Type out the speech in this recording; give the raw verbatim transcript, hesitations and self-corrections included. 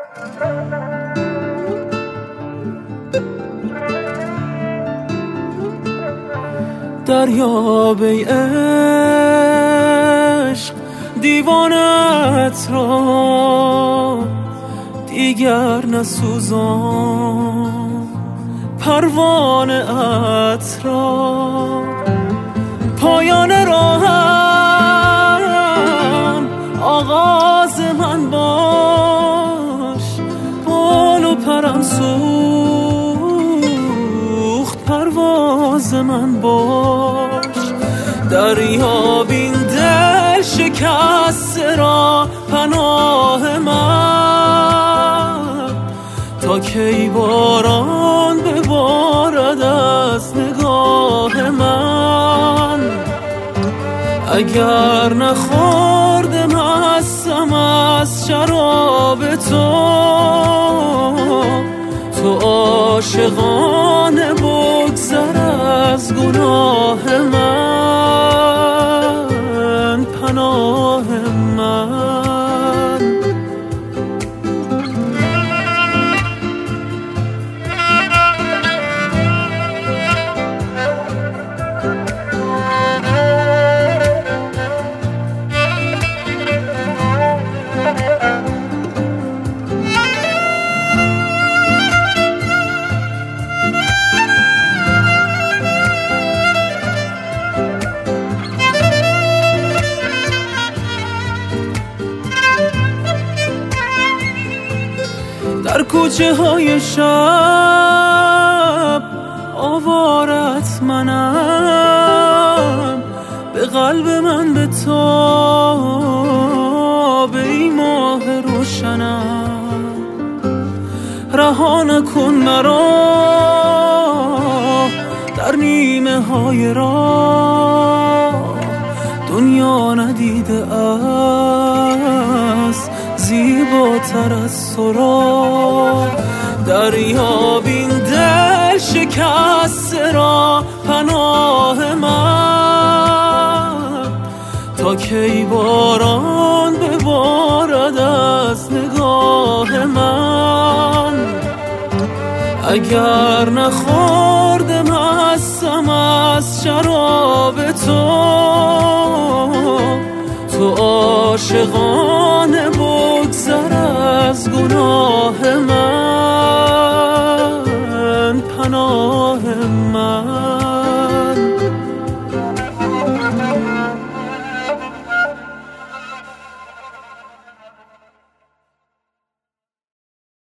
دریاب ای عشق دیوانت را دیگر نسوزان، پروانه ات را پایان راهم آغاز من باش، بال و پرم سوخت پرواز من باش. دریاب این دل شکسته را پناه من، تا کی باران ببارد از نگاه من. اگر نخورده مستم از شراب تو، تو عاشقانه بگذر از گناه من، پناه من. در کوچه های شب آوارت منم، به قلب من به تاب ای ماه روشنم. رها نکن مرا در نیمه های راه، دنیا ندیده است زیباتر از تو را. دریاب این دل شکسته را پناه من، تا کی باران ببارد از نگاه من. اگر نخورده مستم از شراب تو، تو عاشقانه بگذر از گناه من.